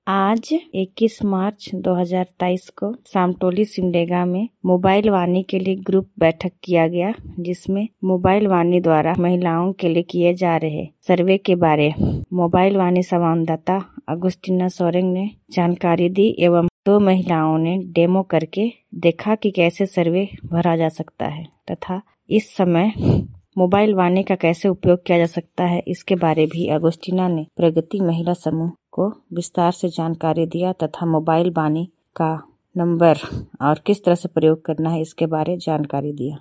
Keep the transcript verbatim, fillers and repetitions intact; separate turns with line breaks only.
आज इक्कीस मार्च दो हज़ार तेईस को सामटोली सिमडेगा में मोबाइल वाणी के लिए ग्रुप बैठक किया गया, जिसमें मोबाइल वाणी द्वारा महिलाओं के लिए किए जा रहे सर्वे के बारे मोबाइल वाणी संवाददाता अगुस्टीना सोरेंग ने जानकारी दी एवं दो महिलाओं ने डेमो करके देखा कि कैसे सर्वे भरा जा सकता है तथा इस समय मोबाइल वाणी का कैसे उपयोग किया जा सकता है, इसके बारे भी अगुस्टीना ने प्रगति महिला समूह को विस्तार से जानकारी दिया तथा मोबाइल वाणी का नंबर और किस तरह से प्रयोग करना है इसके बारे जानकारी दिया।